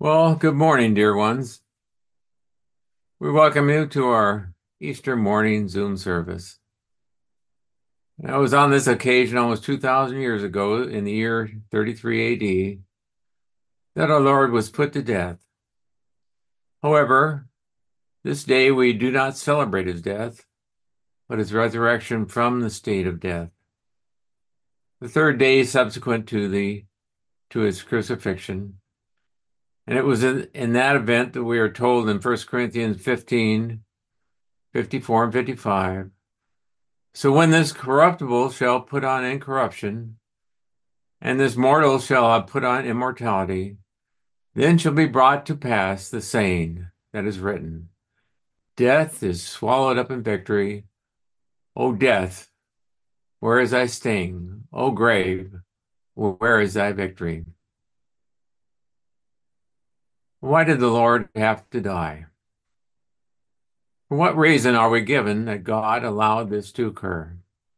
Well, good morning, dear ones. We welcome you to our Easter morning Zoom service. And it was on this occasion almost 2,000 years ago, in the year 33 AD, that our Lord was put to death. However, this day we do not celebrate his death, but his resurrection from the state of death. The third day subsequent to his crucifixion. And it was in that event that we are told in 1 Corinthians 15, 54 and 55. So when this corruptible shall put on incorruption, and this mortal shall have put on immortality, then shall be brought to pass the saying that is written, Death is swallowed up in victory. O death, where is thy sting? O grave, where is thy victory? Why did the Lord have to die? For what reason are we given that God allowed this to occur?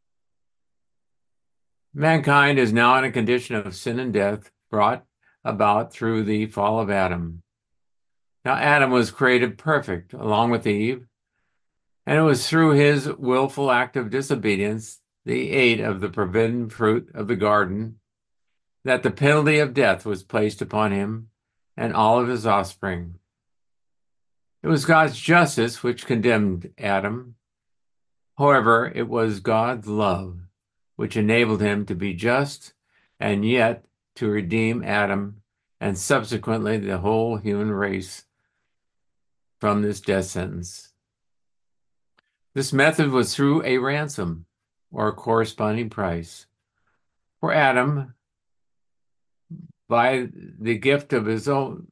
Mankind is now in a condition of sin and death brought about through the fall of Adam. Now, Adam was created perfect along with Eve, and it was through his willful act of disobedience, he ate of the forbidden fruit of the garden, that the penalty of death was placed upon him and all of his offspring. It was God's justice which condemned Adam. However, it was God's love which enabled him to be just and yet to redeem Adam and subsequently the whole human race from this death sentence. This method was through a ransom or a corresponding price. For Adam, by the gift of his own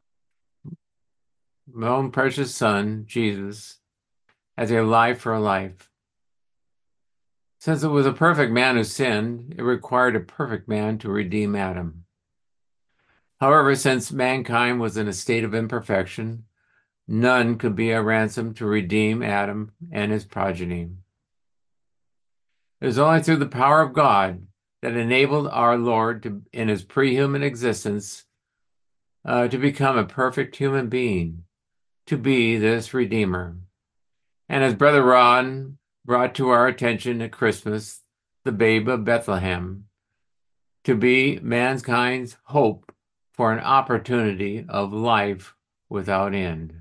precious son, Jesus, as a life for a life. Since it was a perfect man who sinned, it required a perfect man to redeem Adam. However, since mankind was in a state of imperfection, none could be a ransom to redeem Adam and his progeny. It was only through the power of God that enabled our Lord to, in his pre-human existence, to become a perfect human being, to be this Redeemer. And as Brother Ron brought to our attention at Christmas, the babe of Bethlehem, to be mankind's hope for an opportunity of life without end.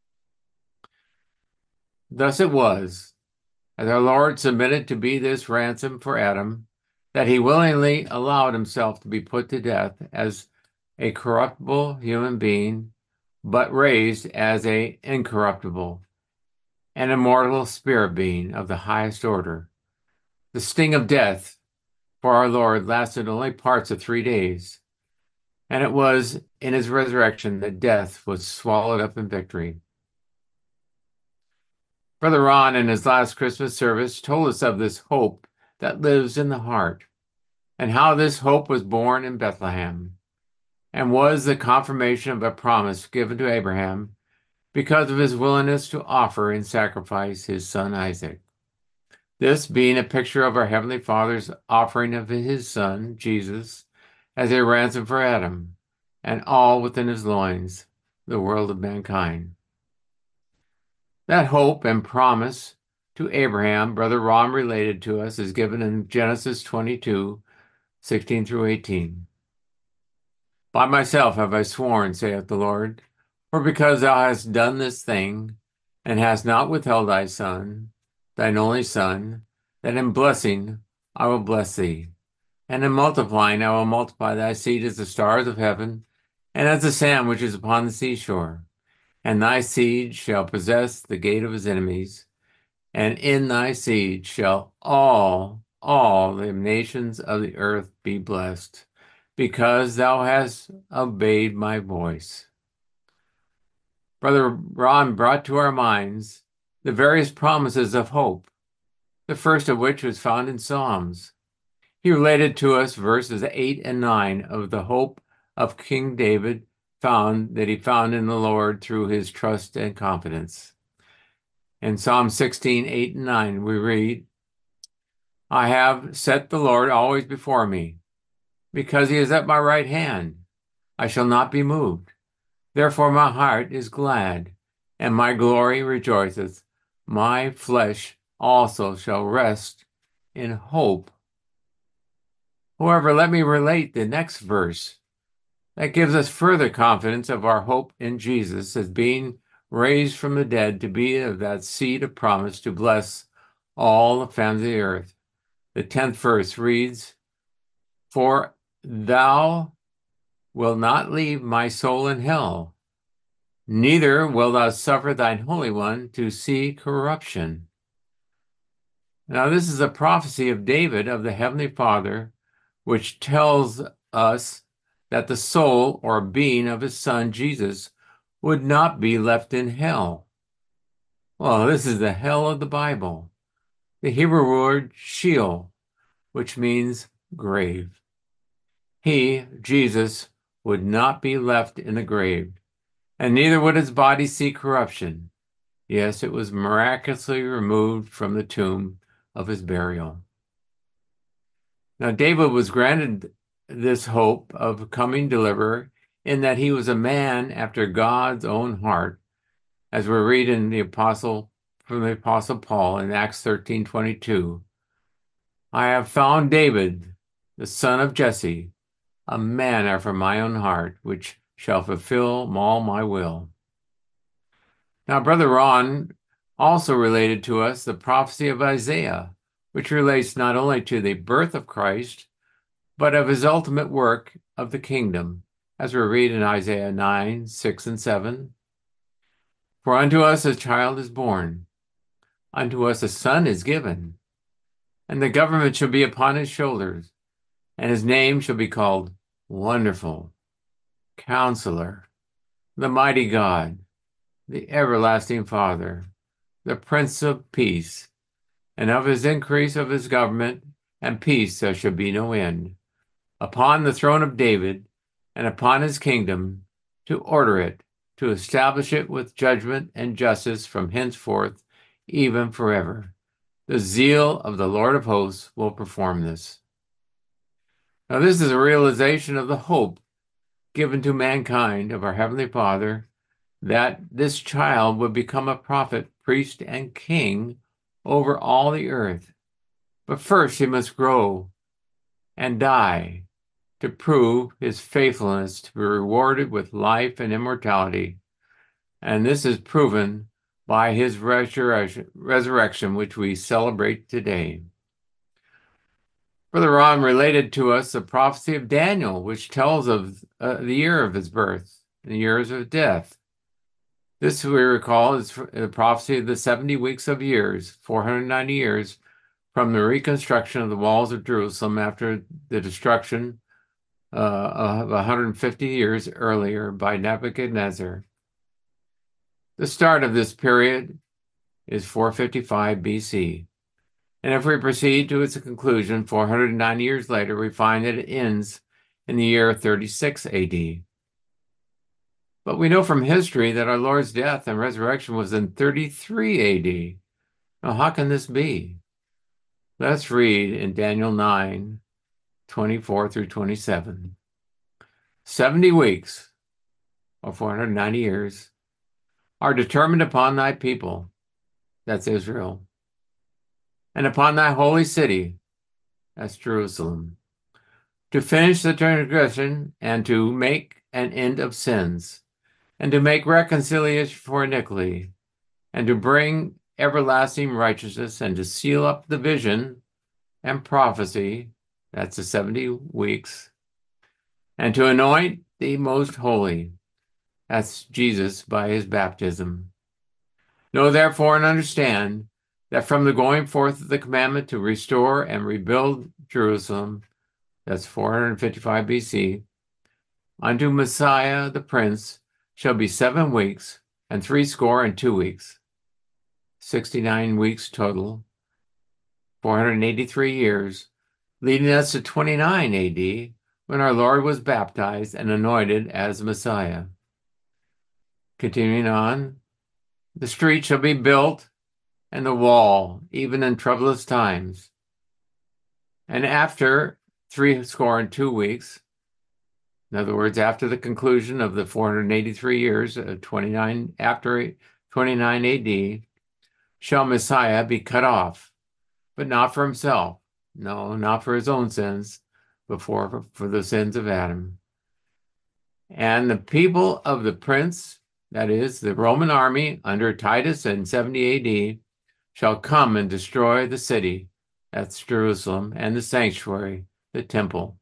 Thus it was, as our Lord submitted to be this ransom for Adam, that he willingly allowed himself to be put to death as a corruptible human being, but raised as an incorruptible and immortal spirit being of the highest order. The sting of death for our Lord lasted only parts of 3 days, and it was in his resurrection that death was swallowed up in victory. Brother Ron, in his last Christmas service, told us of this hope that lives in the heart, and how this hope was born in Bethlehem, and was the confirmation of a promise given to Abraham because of his willingness to offer in sacrifice his son Isaac. This being a picture of our Heavenly Father's offering of his Son, Jesus, as a ransom for Adam, and all within his loins, the world of mankind. That hope and promise to Abraham, Brother Ron related to us, is given in Genesis 22, 16 through 18. By myself have I sworn, saith the Lord, for because thou hast done this thing, and hast not withheld thy son, thine only son, that in blessing I will bless thee, and in multiplying I will multiply thy seed as the stars of heaven, and as the sand which is upon the seashore. And thy seed shall possess the gate of his enemies, and in thy seed shall all the nations of the earth be blessed, because thou hast obeyed my voice. Brother Ron brought to our minds the various promises of hope, the first of which was found in Psalms. He related to us verses 8 and 9 of the hope of King David that he found in the Lord through his trust and confidence. In Psalm 16, 8 and 9, we read, I have set the Lord always before me. Because he is at my right hand, I shall not be moved. Therefore my heart is glad, and my glory rejoiceth. My flesh also shall rest in hope. However, let me relate the next verse. That gives us further confidence of our hope in Jesus as being raised from the dead to be of that seed of promise to bless all the families of the earth. The 10th verse reads, For thou wilt not leave my soul in hell, neither wilt thou suffer thine Holy One to see corruption. Now, this is a prophecy of David of the Heavenly Father, which tells us that the soul or being of his son Jesus would not be left in hell. Well, this is the hell of the Bible. The Hebrew word Sheol, which means grave. He, Jesus, would not be left in the grave, and neither would his body see corruption. Yes, it was miraculously removed from the tomb of his burial. Now, David was granted this hope of coming deliverer in that he was a man after God's own heart, as we read in from the Apostle Paul in Acts 13:22. I have found David, the son of Jesse, a man after my own heart, which shall fulfill all my will. Now, Brother Ron also related to us the prophecy of Isaiah, which relates not only to the birth of Christ, but of his ultimate work of the kingdom, as we read in Isaiah 9:6 and 7. For unto us a child is born, unto us a son is given, and the government shall be upon his shoulders, and his name shall be called Wonderful, Counselor, the Mighty God, the Everlasting Father, the Prince of Peace, and of his increase of his government and peace there shall be no end, upon the throne of David and upon his kingdom, to order it, to establish it with judgment and justice from henceforth, even forever. The zeal of the Lord of hosts will perform this. Now, this is a realization of the hope given to mankind of our Heavenly Father, that this child would become a prophet, priest, and king over all the earth. But first he must grow and die to prove his faithfulness to be rewarded with life and immortality. And this is proven by his resurrection, which we celebrate today. Brother Ron related to us the prophecy of Daniel, which tells of the year of his birth and the years of death. This, we recall, is the prophecy of the 70 weeks of years, 490 years, from the reconstruction of the walls of Jerusalem after the destruction of 150 years earlier by Nebuchadnezzar. The start of this period is 455 BC. And if we proceed to its conclusion 490 years later, we find that it ends in the year 36 AD. But we know from history that our Lord's death and resurrection was in 33 AD. Now, how can this be? Let's read in Daniel 9:24 through 27. 70 weeks, or 490 years, are determined upon thy people, that's Israel, and upon thy holy city, that's Jerusalem, to finish the transgression and to make an end of sins, and to make reconciliation for iniquity, and to bring everlasting righteousness, and to seal up the vision and prophecy, that's the 70 weeks, and to anoint the most holy, that's Jesus by his baptism. Know therefore and understand that from the going forth of the commandment to restore and rebuild Jerusalem, that's 455 BC, unto Messiah the Prince shall be 7 weeks and 62 weeks, 69 weeks total, 483 years, leading us to 29 AD, when our Lord was baptized and anointed as Messiah. Continuing on, the street shall be built and the wall, even in troublous times. And after 62 weeks, In other words, after the conclusion of the 483 years of 29 after 29 AD, shall Messiah be cut off, but not for himself. No, not for his own sins, but for the sins of Adam. And the people of the prince, that is, the Roman army under Titus in 70 AD, shall come and destroy the city, that's Jerusalem, and the sanctuary, the temple.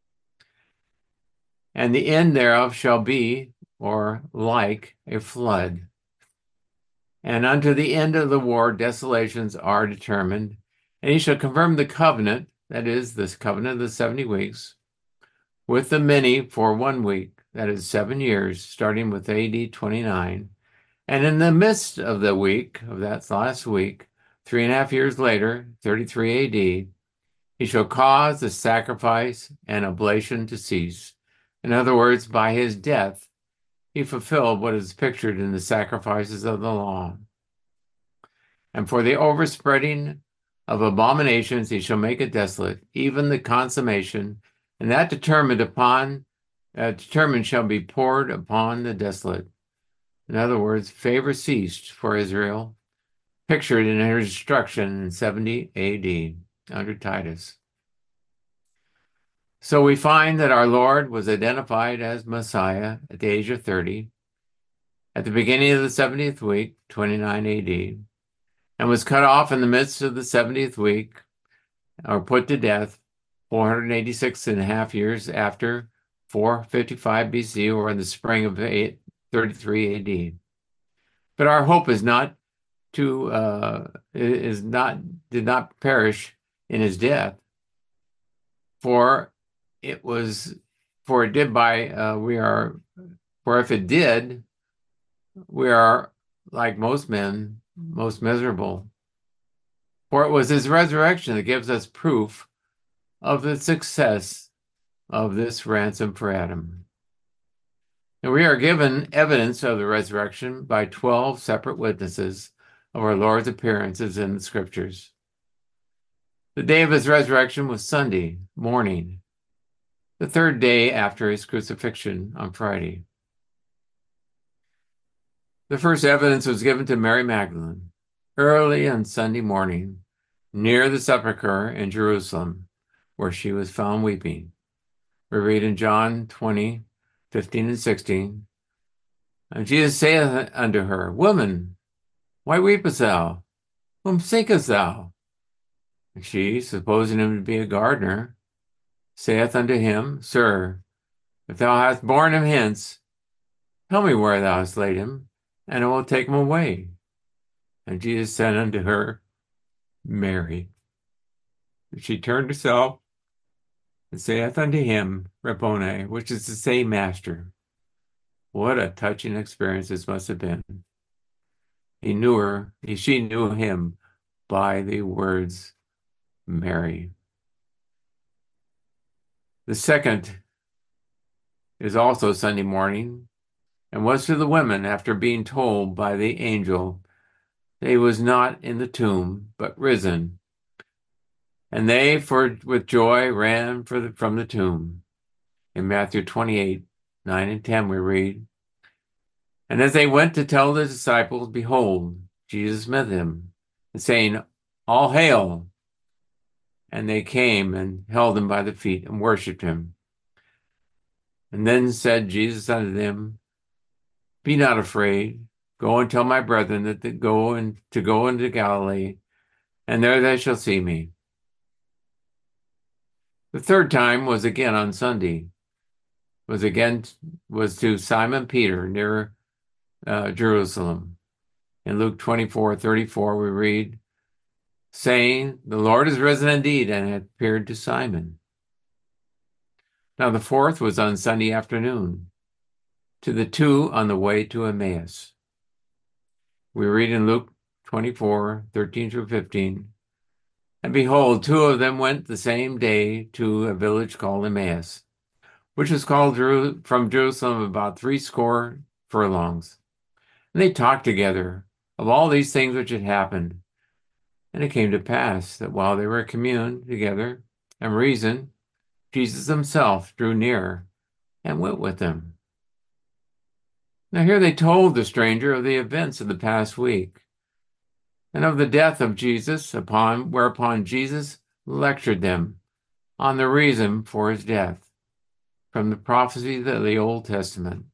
And the end thereof shall be, or like, a flood. And unto the end of the war, desolations are determined. And he shall confirm the covenant, that is, this covenant of the 70 weeks, with the many for 1 week, that is 7 years, starting with AD 29. And in the midst of the week, of that last week, 3.5 years later, 33 AD, he shall cause the sacrifice and oblation to cease. In other words, by his death, he fulfilled what is pictured in the sacrifices of the law. And for the overspreading of abominations, he shall make it desolate, even the consummation, and that determined shall be poured upon the desolate. In other words, favor ceased for Israel, pictured in her destruction in 70 AD under Titus. So we find that our Lord was identified as Messiah at the age of 30, at the beginning of the 70th week, 29 AD, and was cut off in the midst of the 70th week, or put to death 486.5 years after 455 BC, or in the spring of 33 AD. But our hope did not perish in his death, for if it did, we are like most men, most miserable. For it was his resurrection that gives us proof of the success of this ransom for Adam. And we are given evidence of the resurrection by 12 separate witnesses of our Lord's appearances in the scriptures. The day of his resurrection was Sunday morning, the third day after his crucifixion on Friday. The first evidence was given to Mary Magdalene early on Sunday morning near the sepulchre in Jerusalem, where she was found weeping. We read in John 20:15 and 16, and Jesus saith unto her, Woman, why weepest thou? Whom seekest thou? And she, supposing him to be a gardener, saith unto him, Sir, if thou hast borne him hence, tell me where thou hast laid him, and I will take him away. And Jesus said unto her, Mary. And she turned herself and saith unto him, Rabboni, which is to say, Master. What a touching experience this must have been. She knew him by the words Mary. The second is also Sunday morning, and was to the women after being told by the angel that he was not in the tomb, but risen. And they, with joy, ran from the tomb. In Matthew 28:9 and 10, we read, And as they went to tell the disciples, behold, Jesus met them, and saying, All hail! And they came and held him by the feet and worshipped him. And then said Jesus unto them, Be not afraid. Go and tell my brethren that they go into Galilee, and there they shall see me. The third time was again on Sunday. Was to Simon Peter near Jerusalem. In Luke 24:34, we read, saying, The Lord is risen indeed, and hath appeared to Simon. Now the fourth was on Sunday afternoon, to the two on the way to Emmaus. We read in Luke 24:13 through 15, And behold, two of them went the same day to a village called Emmaus, which is called from Jerusalem about 80 furlongs. And they talked together of all these things which had happened. And it came to pass that while they were communed together and reasoned, Jesus himself drew near and went with them. Now here they told the stranger of the events of the past week and of the death of Jesus, whereupon Jesus lectured them on the reason for his death from the prophecies of the Old Testament.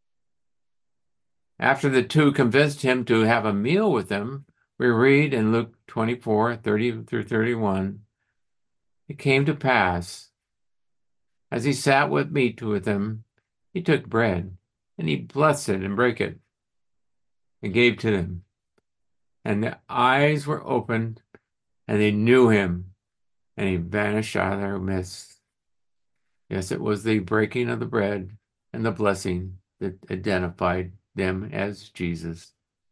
After the two convinced him to have a meal with them, we read in Luke 24:30 through 31, it came to pass, as he sat with meat with them, he took bread, and he blessed it and brake it, and gave to them. And their eyes were opened, and they knew him, and he vanished out of their midst. Yes, it was the breaking of the bread and the blessing that identified them as Jesus.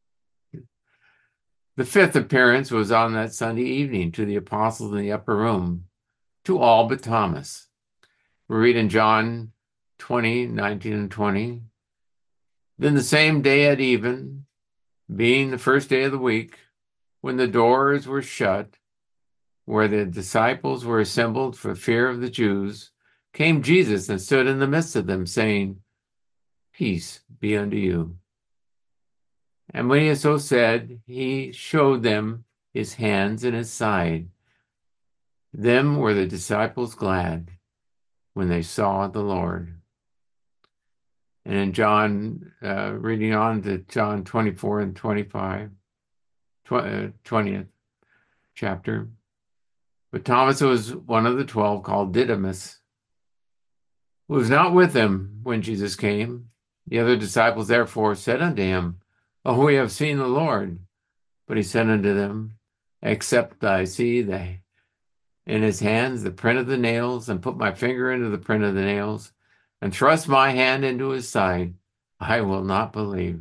The fifth appearance was on that Sunday evening to the apostles in the upper room, to all but Thomas. We read in John 20:19 and 20. Then the same day at even, being the first day of the week, when the doors were shut, where the disciples were assembled for fear of the Jews, came Jesus and stood in the midst of them, saying, Peace be unto you. And when he had so said, he showed them his hands and his side. Then were the disciples glad when they saw the Lord. And in John, reading on to John 24 and 25, 20th chapter. But Thomas was one of the 12 called Didymus, who was not with them when Jesus came. The other disciples therefore said unto him, Oh, we have seen the Lord. But he said unto them, Except I see in his hands the print of the nails, and put my finger into the print of the nails, and thrust my hand into his side, I will not believe.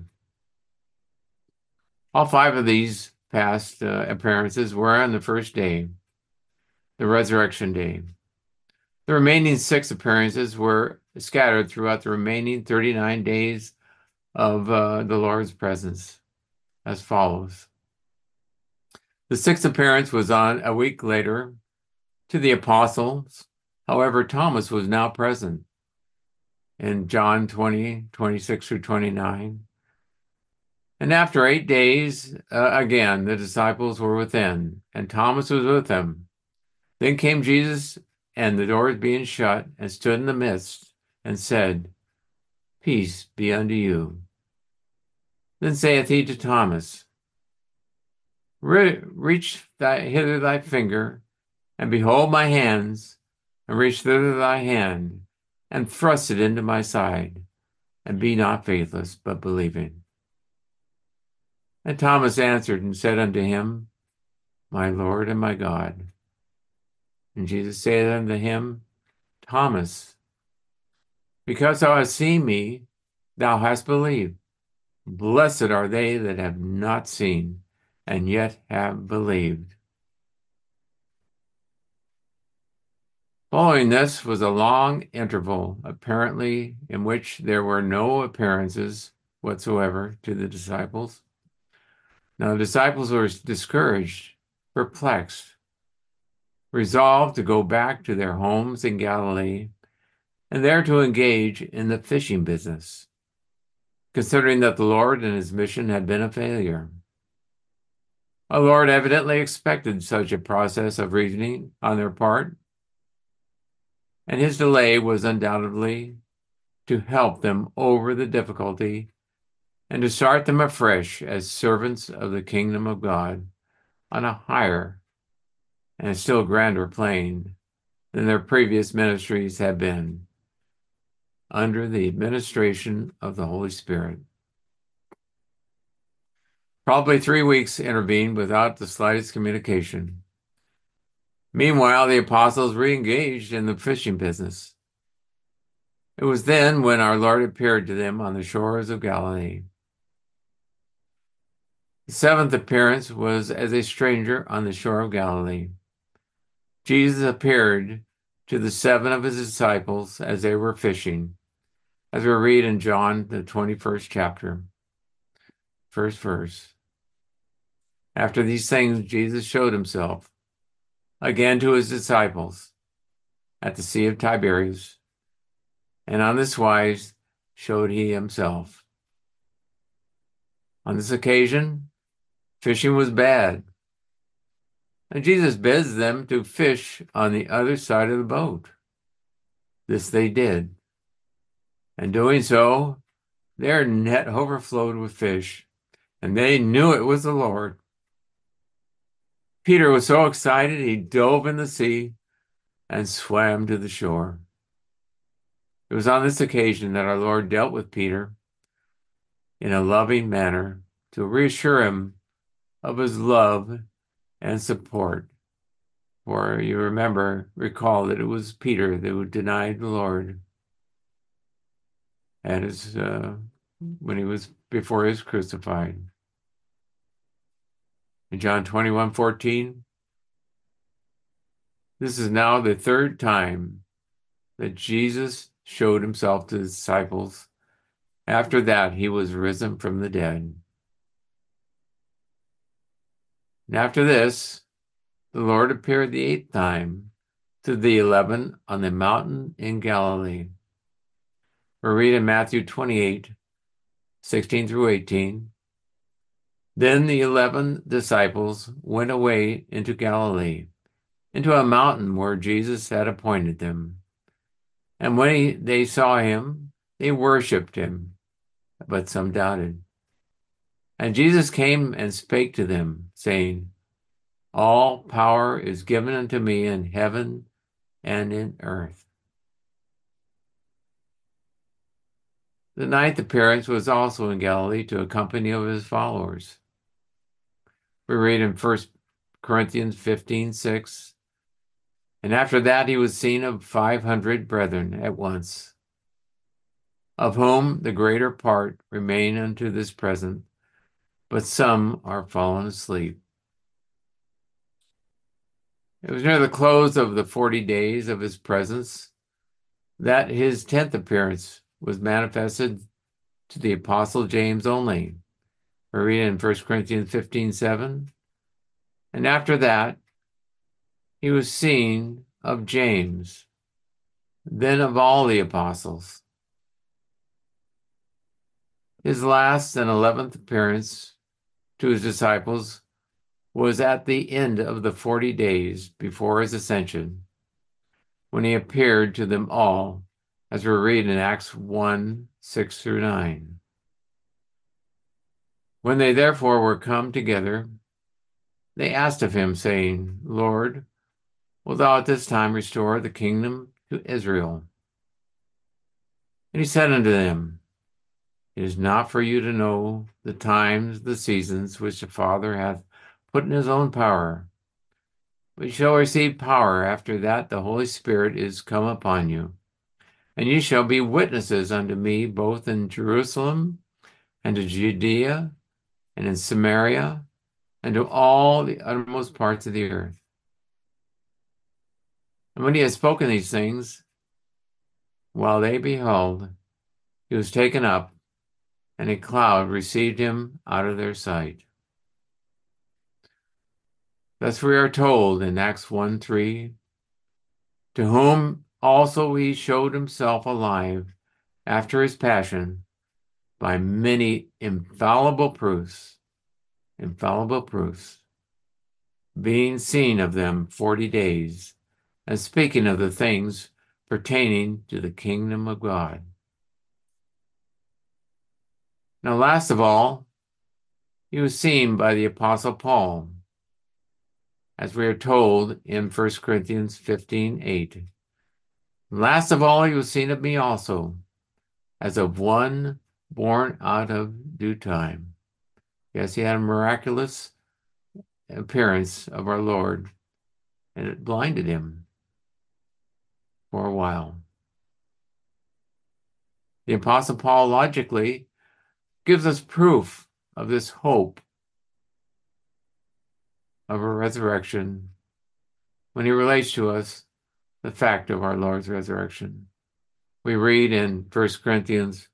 All five of these past appearances were on the first day, the resurrection day. The remaining six appearances were scattered throughout the remaining 39 days of the Lord's presence as follows. The sixth appearance was on a week later to the apostles. However, Thomas was now present in John 20:26 through 29. And after 8 days, again, the disciples were within, and Thomas was with them. Then came Jesus, and the doors being shut, and stood in the midst, and said, Peace be unto you. Then saith he to Thomas, Reach hither thy finger, and behold my hands, and reach thither thy hand, and thrust it into my side, and be not faithless, but believing. And Thomas answered and said unto him, My Lord and my God. And Jesus said unto him, Thomas, because thou hast seen me, thou hast believed. Blessed are they that have not seen, and yet have believed. Following this was a long interval, apparently, in which there were no appearances whatsoever to the disciples. Now the disciples were discouraged, perplexed, resolved to go back to their homes in Galilee and there to engage in the fishing business, considering that the Lord and his mission had been a failure. Our Lord evidently expected such a process of reasoning on their part, and his delay was undoubtedly to help them over the difficulty and to start them afresh as servants of the kingdom of God on a higher and a still grander plane than their previous ministries had been, under the administration of the Holy Spirit. Probably 3 weeks intervened without the slightest communication. Meanwhile, the apostles re-engaged in the fishing business. It was then when our Lord appeared to them on the shores of Galilee. The seventh appearance was as a stranger on the shore of Galilee. Jesus appeared to the 7 of his disciples as they were fishing, as we read in John, the 21st chapter, first verse. After these things, Jesus showed himself again to his disciples at the Sea of Tiberias, and on this wise showed he himself. On this occasion, fishing was bad, and Jesus bids them to fish on the other side of the boat. This they did, and doing so, their net overflowed with fish, and they knew it was the Lord. Peter was so excited he dove in the sea and swam to the shore. It was on this occasion that our Lord dealt with Peter in a loving manner to reassure him of his love and support. For you recall that it was Peter that denied the Lord when he was before he was crucified. In John 21:14, this is now the third time that Jesus showed himself to his disciples. After that, he was risen from the dead. And after this, the Lord appeared the eighth time to the 11 on the mountain in Galilee. We read in Matthew 28:16 through 18. Then the 11 disciples went away into Galilee, into a mountain where Jesus had appointed them. And when they saw him, they worshipped him, but some doubted. And Jesus came and spake to them, saying, all power is given unto me in heaven and in earth. The ninth appearance was also in Galilee to a company of his followers. We read in 1 Corinthians 15:6. And after that he was seen of 500 brethren at once, of whom the greater part remain unto this present, but some are fallen asleep. It was near the close of the 40 days of his presence that his 10th appearance was manifested to the apostle James only. We read in 1 Corinthians 15:7. And after that, he was seen of James, then of all the apostles. His last and 11th appearance to his disciples was at the end of the 40 days before his ascension, when he appeared to them all, as we read in Acts 1:6 through 9. When they therefore were come together, they asked of him, saying, Lord, wilt thou at this time restore the kingdom to Israel? And he said unto them, it is not for you to know the times, the seasons, which the Father hath put in his own power, but you shall receive power after that the Holy Spirit is come upon you. And ye shall be witnesses unto me both in Jerusalem and to Judea and in Samaria and to all the uttermost parts of the earth. And when he had spoken these things, while they beheld, he was taken up, and a cloud received him out of their sight. Thus we are told in Acts 1:3, to whom also he showed himself alive after his passion by many infallible proofs, being seen of them 40 days, and speaking of the things pertaining to the kingdom of God. Now, last of all, he was seen by the Apostle Paul, as we are told in 1 Corinthians 15:8. Last of all, he was seen of me also, as of one born out of due time. Yes, he had a miraculous appearance of our Lord, and it blinded him for a while. The Apostle Paul logically gives us proof of this hope of a resurrection when he relates to us the fact of our Lord's resurrection. We read in 1 Corinthians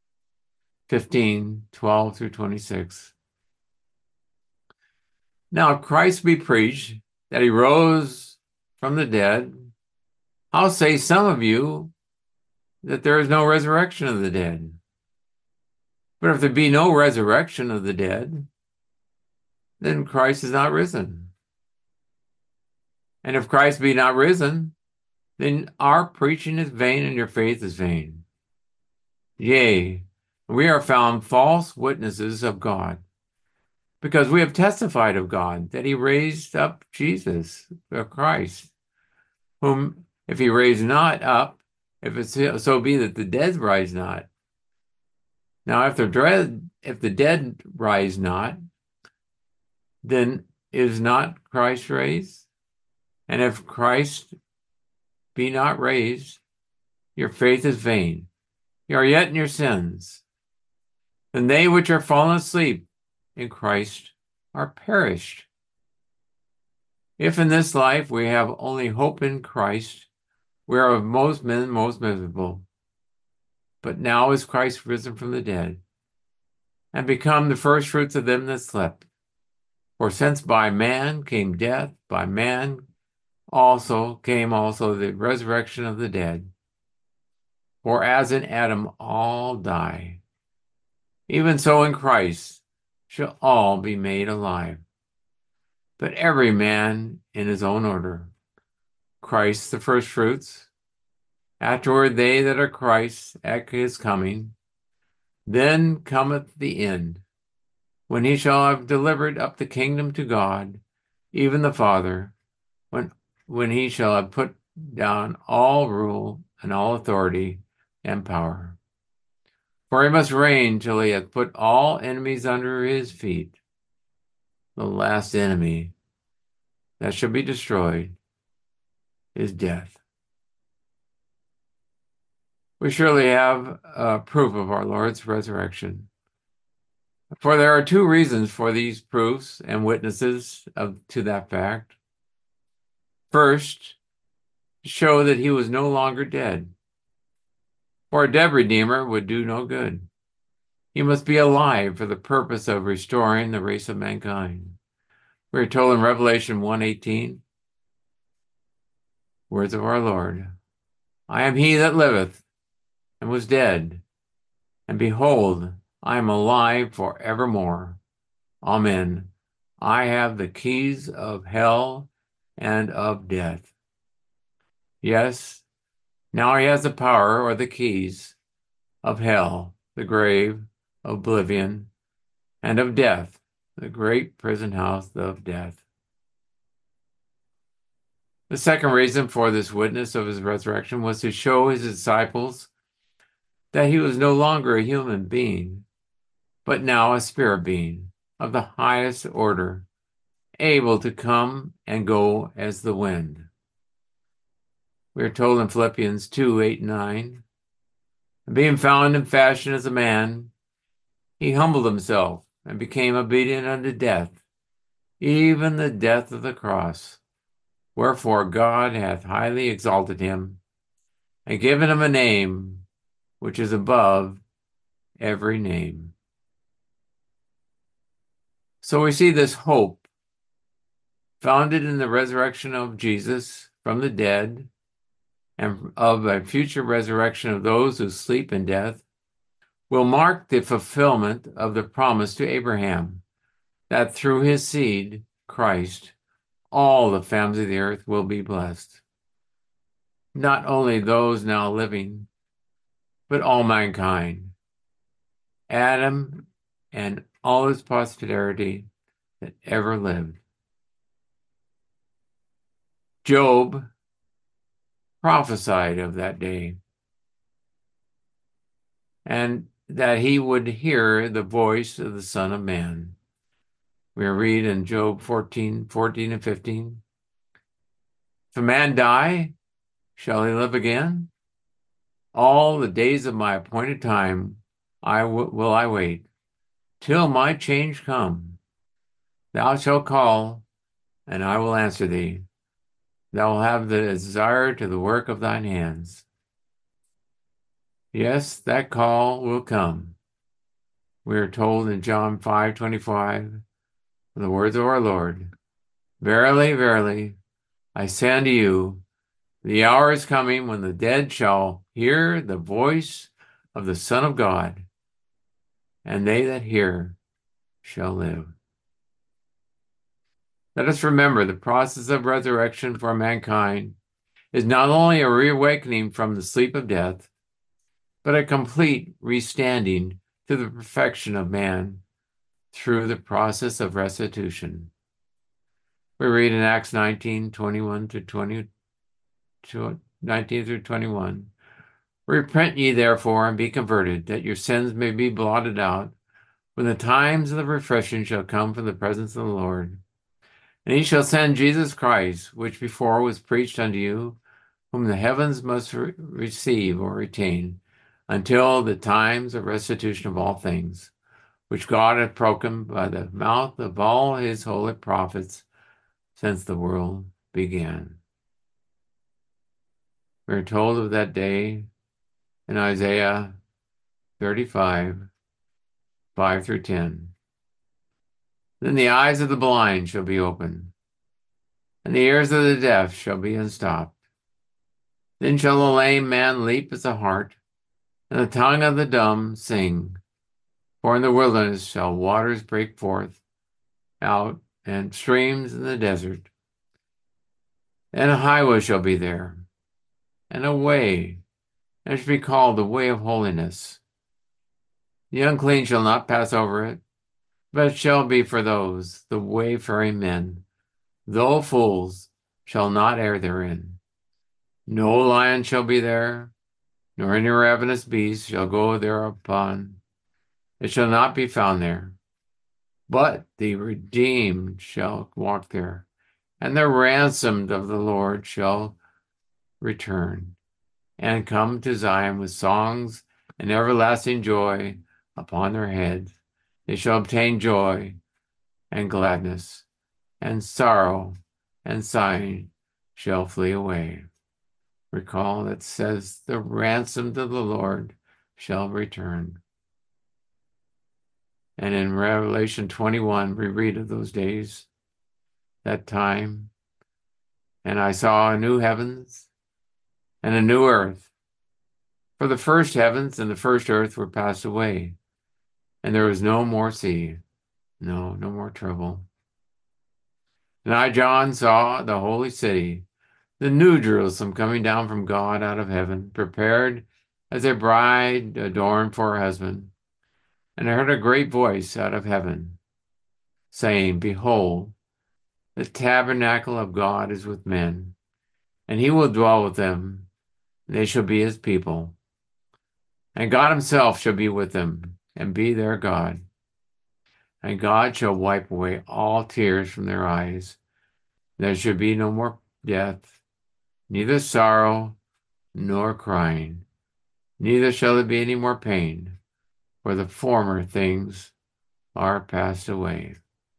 15:12 through 26. Now, if Christ be preached that he rose from the dead, how say some of you that there is no resurrection of the dead. But if there be no resurrection of the dead, then Christ is not risen. And if Christ be not risen, then our preaching is vain and your faith is vain. Yea, we are found false witnesses of God, because we have testified of God that he raised up Jesus, Christ, whom if he raised not up, if it so be that the dead rise not. Now, if the dead rise not, then is not Christ raised? And if Christ be not raised, your faith is vain. You are yet in your sins. Then they which are fallen asleep in Christ are perished. If in this life we have only hope in Christ, we are of most men most miserable. But now is Christ risen from the dead, and become the first fruits of them that slept. For since by man came death, by man came also the resurrection of the dead. For as in Adam all die, even so in Christ shall all be made alive. But every man in his own order. Christ the firstfruits, afterward they that are Christ at his coming. Then cometh the end, when he shall have delivered up the kingdom to God, even the Father, when he shall have put down all rule and all authority and power. For he must reign till he hath put all enemies under his feet. The last enemy that shall be destroyed is death. We surely have proof of our Lord's resurrection. For there are two reasons for these proofs and witnesses to that fact. First, to show that he was no longer dead. For a dead Redeemer would do no good. He must be alive for the purpose of restoring the race of mankind. We are told in Revelation 1:18, words of our Lord, I am he that liveth and was dead, and behold, I am alive for evermore. Amen. I have the keys of hell and of death. Yes, now he has the power or the keys of hell, the grave, oblivion, and of death, the great prison house of death. The second reason for this witness of his resurrection was to show his disciples that he was no longer a human being, but now a spirit being of the highest order, able to come and go as the wind. We are told in Philippians 2:8-9, being found in fashion as a man, he humbled himself and became obedient unto death, even the death of the cross. Wherefore God hath highly exalted him and given him a name which is above every name. So we see this hope founded in the resurrection of Jesus from the dead and of a future resurrection of those who sleep in death will mark the fulfillment of the promise to Abraham that through his seed, Christ, all the families of the earth will be blessed. Not only those now living, but all mankind, Adam and all his posterity that ever lived. Job prophesied of that day, and that he would hear the voice of the Son of Man. We read in Job 14 and 15, if a man die, shall he live again? All the days of my appointed time will I wait, till my change come. Thou shalt call, and I will answer thee. Thou will have the desire to the work of thine hands. Yes, that call will come. We are told in John 5:25, the words of our Lord, verily, verily, I say unto you, The hour is coming when the dead shall hear the voice of the Son of God, and they that hear shall live. Let us remember the process of resurrection for mankind is not only a reawakening from the sleep of death, but a complete restanding to the perfection of man through the process of restitution. We read in Acts 19:21 to 19 through 21. Repent ye therefore and be converted, that your sins may be blotted out, when the times of the refreshing shall come from the presence of the Lord. And he shall send Jesus Christ, which before was preached unto you, whom the heavens must receive or retain, until the times of restitution of all things, which God hath proclaimed by the mouth of all his holy prophets since the world began. We are told of that day in Isaiah 35, 5 through 10. Then the eyes of the blind shall be opened, and the ears of the deaf shall be unstopped. Then shall the lame man leap as a hart, and the tongue of the dumb sing. For in the wilderness shall waters break forth out, and streams in the desert. And a highway shall be there, and a way, and it shall be called the way of holiness. The unclean shall not pass over it, but it shall be for those, the wayfaring men, though fools, shall not err therein. No lion shall be there, nor any ravenous beast shall go thereupon. It shall not be found there. But the redeemed shall walk there, and the ransomed of the Lord shall return, and come to Zion with songs and everlasting joy upon their heads. They shall obtain joy and gladness, and sorrow and sighing shall flee away. Recall that says, the ransomed of the Lord shall return. And in Revelation 21, we read of those days, that time. And I saw a new heavens and a new earth. For the first heavens and the first earth were passed away, and there was no more sea, no more trouble. And I, John, saw the holy city, the new Jerusalem, coming down from God out of heaven, prepared as a bride adorned for her husband. And I heard a great voice out of heaven, saying, Behold, the tabernacle of God is with men, and he will dwell with them, and they shall be his people. And God himself shall be with them, and be their God. And God shall wipe away all tears from their eyes. There shall be no more death, neither sorrow nor crying, neither shall there be any more pain, for the former things are passed away.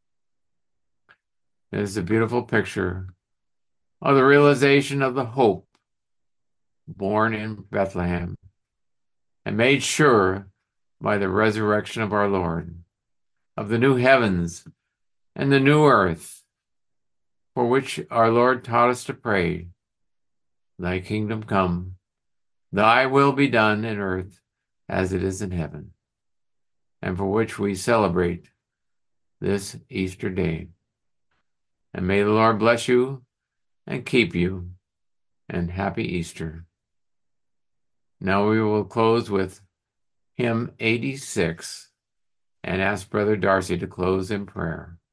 It is a beautiful picture of the realization of the hope born in Bethlehem and made sure by the resurrection of our Lord, of the new heavens and the new earth, for which our Lord taught us to pray, Thy kingdom come, Thy will be done in earth as it is in heaven, and for which we celebrate this Easter day. And may the Lord bless you and keep you, and happy Easter. Now we will close with hymn 86 and ask Brother Darcy to close in prayer.